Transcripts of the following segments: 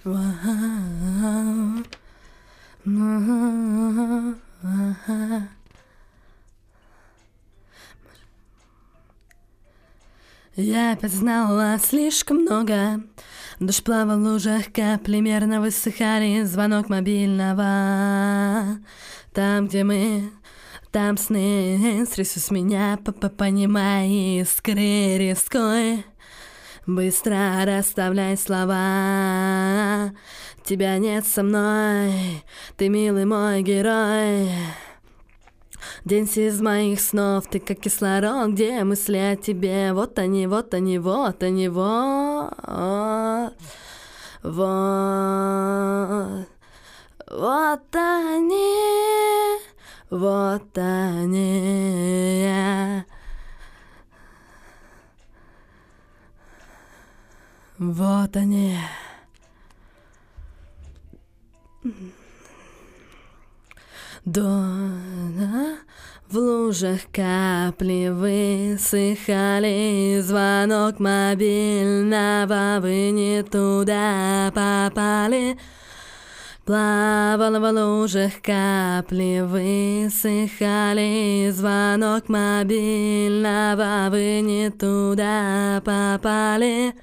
Я опять знала слишком много. Дождь плавал в лужах, капли мерно высыхали. Звонок мобильного. Там, где мы, там сны. Стрясу с меня, понимай, искры рискуй. Быстро расставляй слова. Тебя нет со мной, ты милый мой герой. День из моих снов, ты как кислород, где мысли о тебе. Вот они, вот они, вот они, вот. Вот. Вот они. Вот они. Вот они. Дона в лужах капли высыхали. Звонок мобильного, вы не туда попали. Плавала в лужах капли высыхали. Звонок мобильного, вы не туда попали.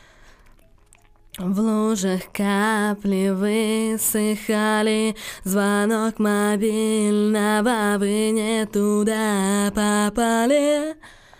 В лужах капли высыхали. Звонок мобильного, вы не туда попали.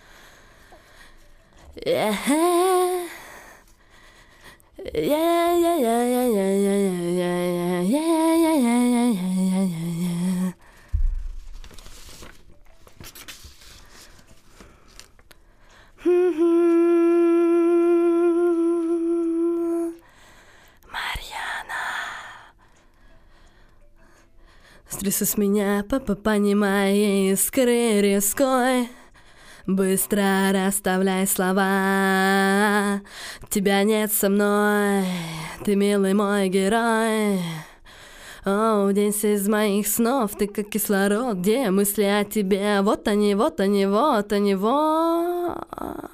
Стрясу с меня, понимай, искры рискуй. Быстро расставляй слова. Тебя нет со мной, ты милый мой герой. О, день из моих снов, ты как кислород, где мысли о тебе. Вот они, вот они, вот они, вот.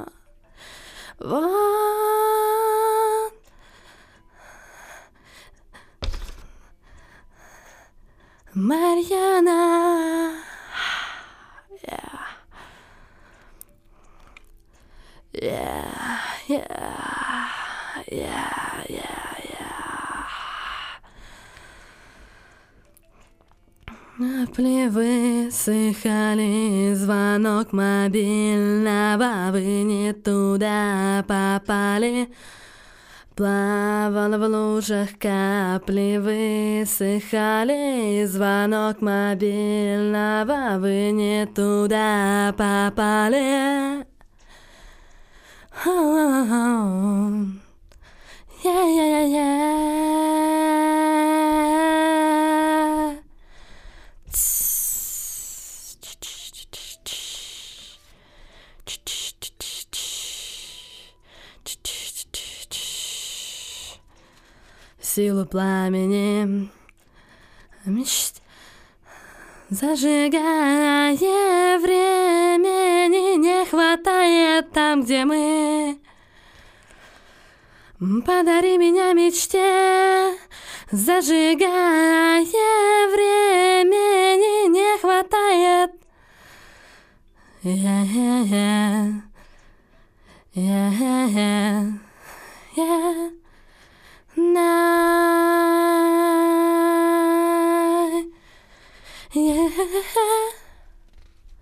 Вот. Марьяна. Капли высыхали. Звонок мобильного, вы не туда попали. Плавала в лужах капли высыхали. Звонок мобильного, вы не туда попали. Силу пламени мечт зажигая, времени не хватает там, где мы. Подари меня мечте, зажигая, времени не хватает. Yeah.